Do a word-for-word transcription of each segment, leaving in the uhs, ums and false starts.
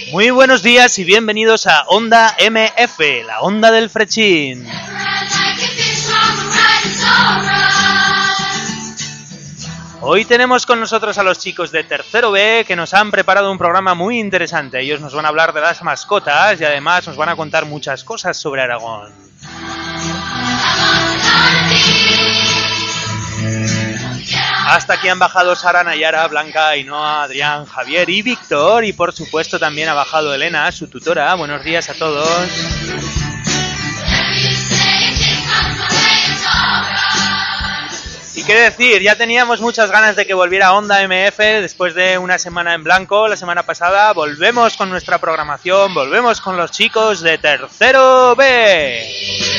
Muy buenos días y bienvenidos a Onda M F, la onda del frechín. Hoy tenemos con nosotros a los chicos de tercero B que nos han preparado un programa muy interesante. Ellos nos van a hablar de las mascotas y además nos van a contar muchas cosas sobre Aragón. Hasta aquí han bajado Sara, Nayara, Blanca, Ainhoa, Adrián, Javier y Víctor. Y por supuesto también ha bajado Elena, su tutora. Buenos días a todos. Y qué decir, ya teníamos muchas ganas de que volviera Onda M F después de una semana en blanco. La semana pasada volvemos con nuestra programación, volvemos con los chicos de tercero B.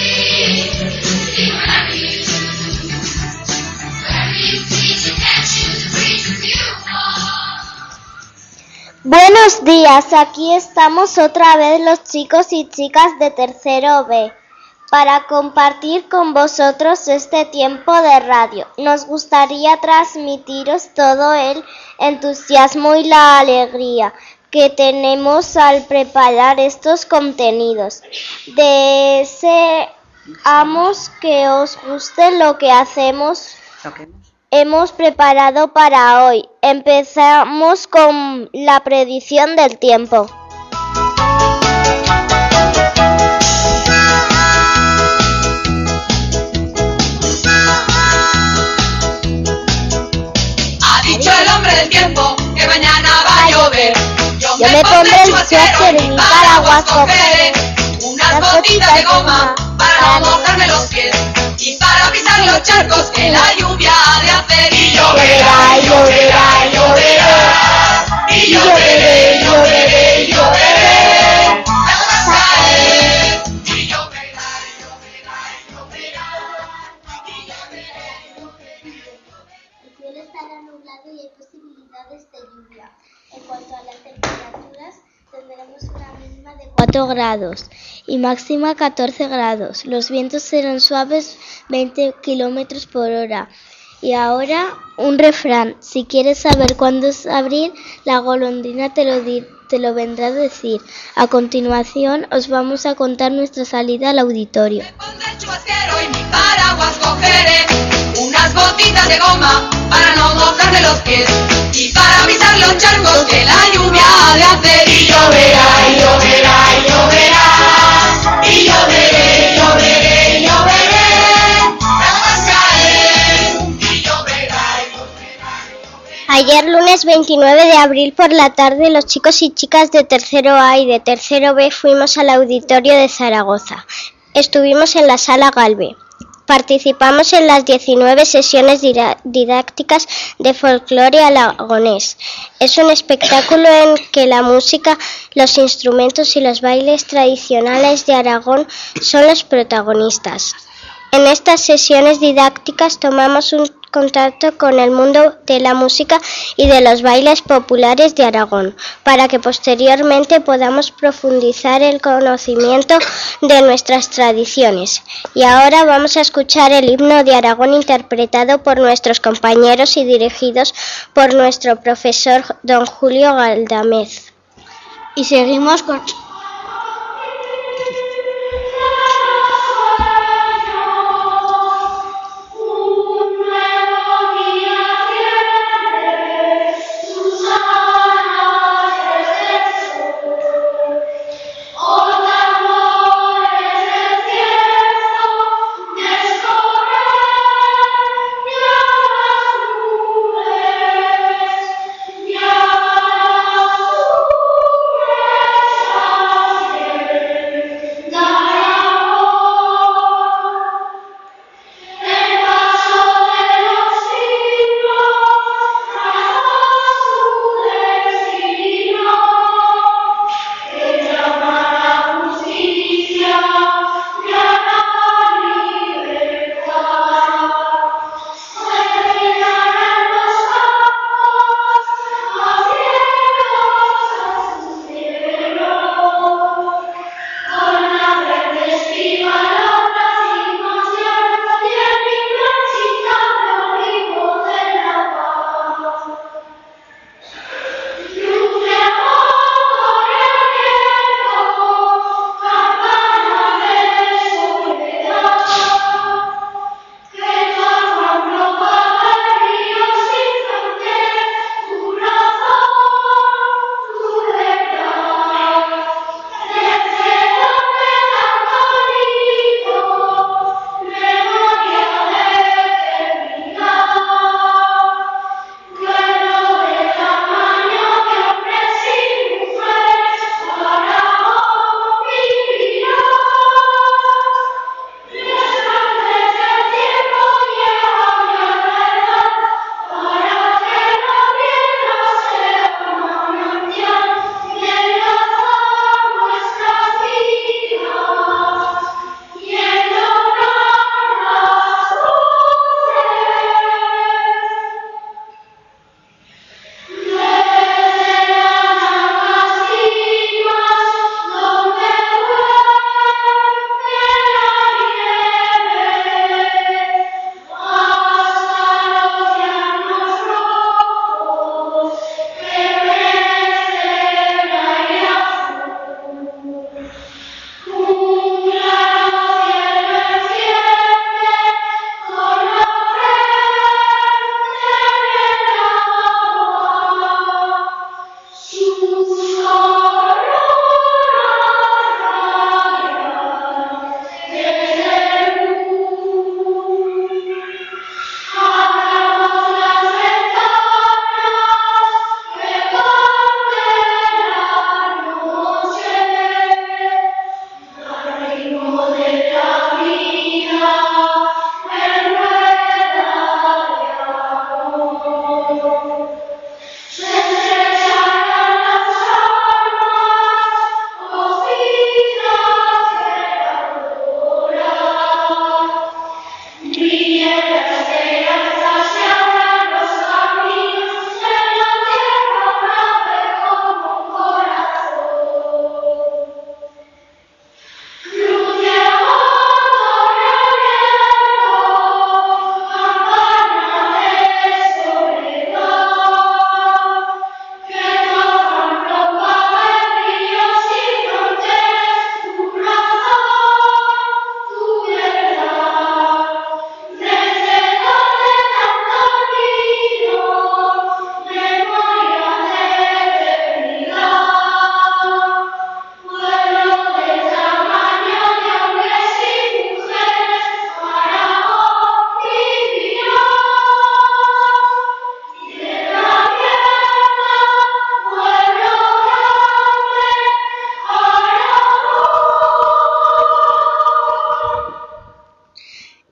Buenos días, aquí estamos otra vez los chicos y chicas de tercero B para compartir con vosotros este tiempo de radio. Nos gustaría transmitiros todo el entusiasmo y la alegría que tenemos al preparar estos contenidos. Deseamos que os guste lo que hacemos. Okay. Hemos preparado para hoy. Empezamos con la predicción del tiempo. Ha dicho el hombre del tiempo que mañana va a llover. Yo, Yo me pondré el suéter y mi paraguas cogeré unas botitas de goma para no mojarme los pies y para pisar los charcos que la lluvia ha de hacer. Y lloverá, y lloverá, y lloverá, y lloveré, y lloveré, y lloveré, las va a caer. Y lloverá, y lloverá, y lloverá, y lloveré, y lloveré. El cielo estará nublado y hay posibilidades de lluvia. En cuanto a las temperaturas, tendremos una mínima de cuatro grados y máxima catorce grados. Los vientos serán suaves, veinte kilómetros por hora. Y ahora un refrán. Si quieres saber cuándo es abril, la golondrina te lo, di- te lo vendrá a decir. A continuación os vamos a contar nuestra salida al auditorio. Me pondré el chubasquero y mi paraguas cogeré unas botitas de goma para no mojarme los pies y para pisar los charcos que la lluvia ha de hacer. Y lloverá, y lloverá, y lloverá, y lloveré, y lloveré, y lloveré, las va a caer. Y lloverá, y lloverá, y lloverá. Ayer lunes veintinueve de abril por la tarde, los chicos y chicas de tercero A y de tercero B fuimos al auditorio de Zaragoza. Estuvimos en la sala Galve. Participamos en las diecinueve sesiones didácticas de folclore aragonés. Es un espectáculo en que la música, los instrumentos y los bailes tradicionales de Aragón son los protagonistas. En estas sesiones didácticas tomamos un contacto con el mundo de la música y de los bailes populares de Aragón, para que posteriormente podamos profundizar el conocimiento de nuestras tradiciones. Y ahora vamos a escuchar el himno de Aragón interpretado por nuestros compañeros y dirigidos por nuestro profesor don Julio Galdamez. Y seguimos con... Yeah.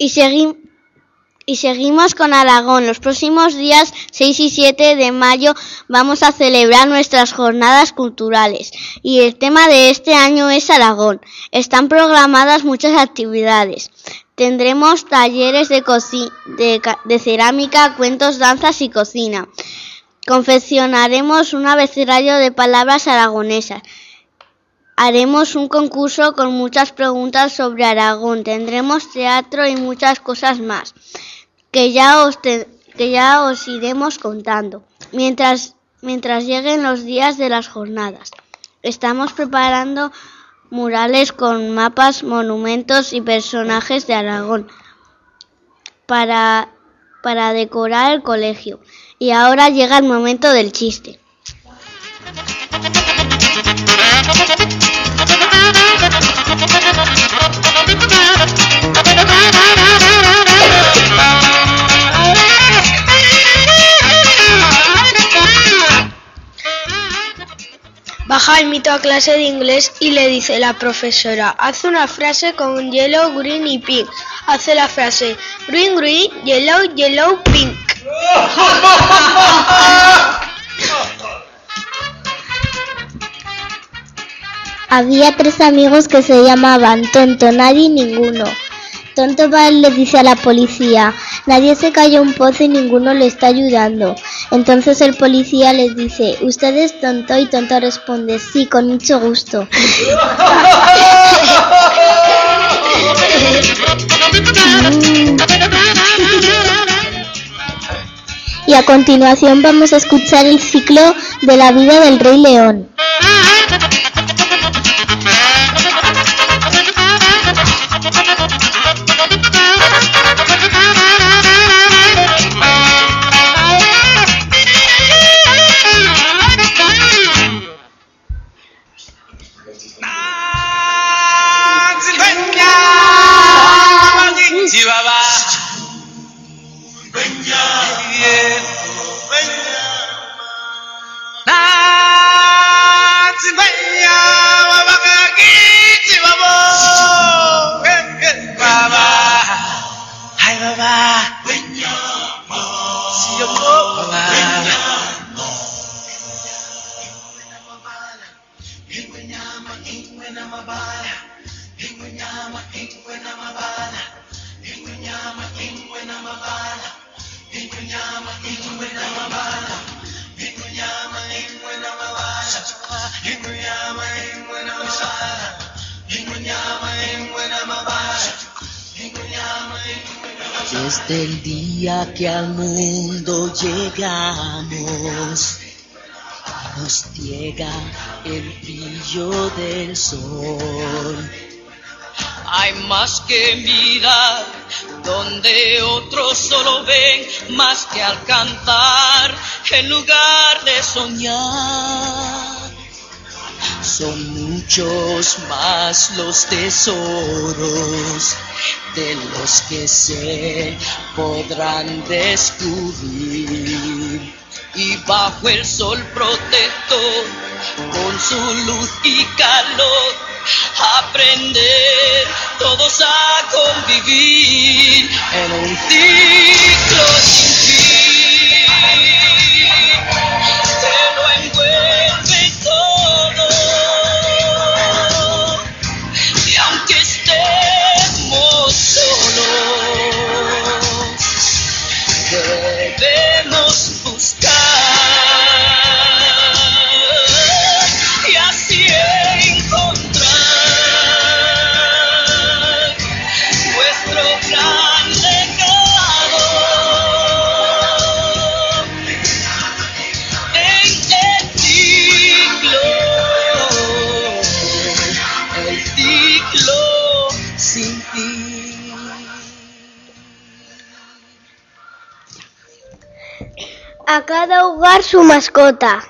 Y, segui y seguimos con Aragón. Los próximos días seis y siete de mayo vamos a celebrar nuestras jornadas culturales. Y el tema de este año es Aragón. Están programadas muchas actividades. Tendremos talleres de, de, de cerámica, cuentos, danzas y cocina. Confeccionaremos un abecedario de palabras aragonesas. Haremos un concurso con muchas preguntas sobre Aragón. Tendremos teatro y muchas cosas más que ya os, te, que ya os iremos contando mientras, mientras lleguen los días de las jornadas. Estamos preparando murales con mapas, monumentos y personajes de Aragón para, para decorar el colegio. Y ahora llega el momento del chiste. Baja el mito a clase de inglés y le dice la profesora: haz una frase con yellow, green y pink. Hace la frase: green, green, yellow, yellow, pink. Había tres amigos que se llamaban Tonto, Nadie y Ninguno. Tonto va y le dice a la policía: nadie se cayó un pozo y ninguno le está ayudando. Entonces el policía les dice: ¿usted es tonto? Y Tonto responde: sí, con mucho gusto. Y a continuación vamos a escuchar el ciclo de la vida del Rey León. Desde el día que al mundo llegamos, nos ciega el brillo del sol. Hay más que mirar donde otros solo ven, más que alcanzar en lugar de soñar. Son muchos más los tesoros de los que se podrán descubrir. Y bajo el sol protector, con su luz y calor, aprender todos a convivir en un ciclo sin fin que lo envuelve todo. Y aunque estemos solos, debemos buscar y así encontrar nuestro gran legado en el ciclo, el ciclo sin fin. A cada hogar su mascota.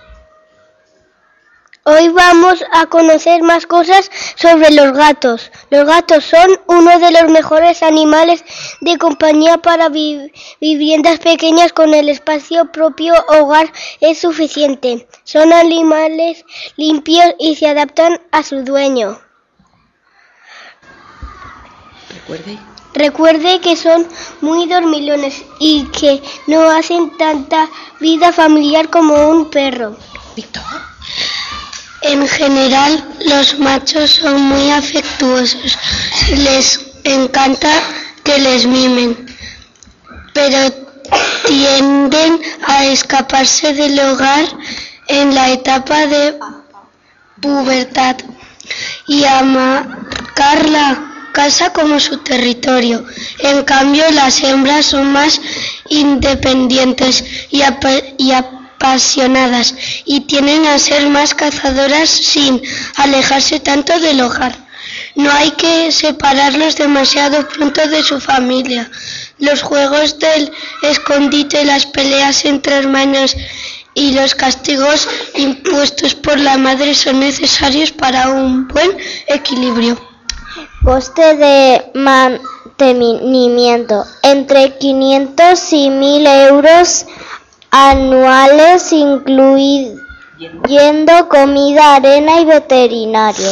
Hoy vamos a conocer más cosas sobre los gatos. Los gatos son uno de los mejores animales de compañía para vi viviendas pequeñas con el espacio propio. Hogar es suficiente. Son animales limpios y se adaptan a su dueño. Recuerde Recuerde que son muy dormilones y que no hacen tanta vida familiar como un perro. Víctor. En general, los machos son muy afectuosos. Les encanta que les mimen, pero tienden a escaparse del hogar en la etapa de pubertad y a marcar la casa como su territorio. En cambio, las hembras son más independientes y, ap- y apasionadas y tienden a ser más cazadoras sin alejarse tanto del hogar. No hay que separarlos demasiado pronto de su familia. Los juegos del escondite, las peleas entre hermanos y los castigos impuestos por la madre son necesarios para un buen equilibrio. Coste de mantenimiento: entre quinientos y mil euros anuales, incluyendo comida, arena y veterinario.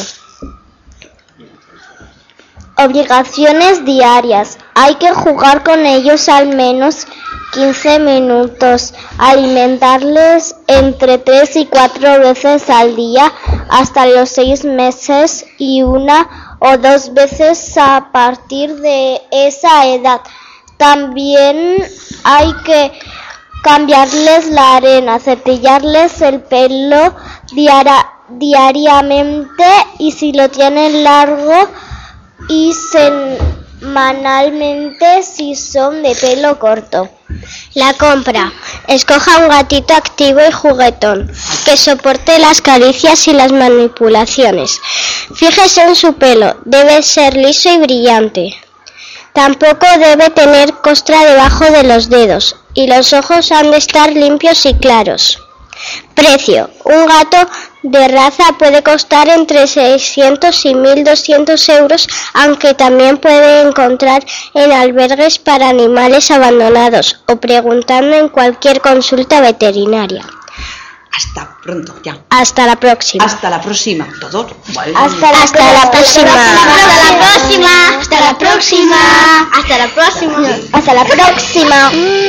Obligaciones diarias: hay que jugar con ellos al menos quince minutos, alimentarles entre tres y cuatro veces al día hasta los seis meses y una o dos veces a partir de esa edad. También hay que cambiarles la arena, cepillarles el pelo diaria, diariamente y si lo tienen largo, y semanalmente si son de pelo corto. La compra: escoja un gatito activo y juguetón que soporte las caricias y las manipulaciones. Fíjese en su pelo, debe ser liso y brillante. Tampoco debe tener costra debajo de los dedos y los ojos han de estar limpios y claros. Precio: un gato de raza puede costar entre seiscientos y mil doscientos euros, aunque también puede encontrar en albergues para animales abandonados o preguntando en cualquier consulta veterinaria. Hasta pronto, ya. Hasta la próxima. Hasta la próxima. Todo. Vale. Hasta la, hasta la próxima. Hasta la próxima. Hasta la próxima. Hasta la próxima. Hasta la próxima.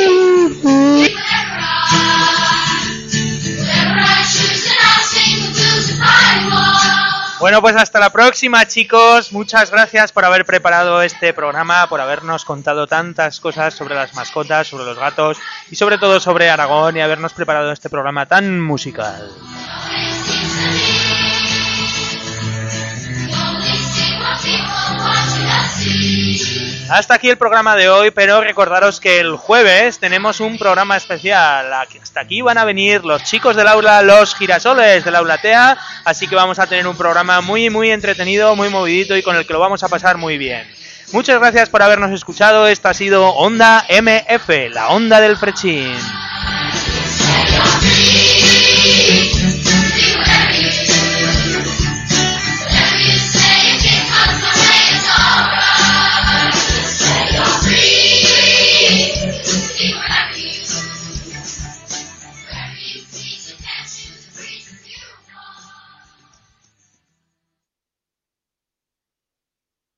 Bueno, pues hasta la próxima, chicos. Muchas gracias por haber preparado este programa, por habernos contado tantas cosas sobre las mascotas, sobre los gatos y sobre todo sobre Aragón y habernos preparado este programa tan musical. Hasta aquí el programa de hoy, pero recordaros que el jueves tenemos un programa especial. Hasta aquí van a venir los chicos del aula, los girasoles del aula TEA, así que vamos a tener un programa muy muy entretenido, muy movidito y con el que lo vamos a pasar muy bien. Muchas gracias por habernos escuchado. Esta ha sido Onda M F, la onda del Frechín.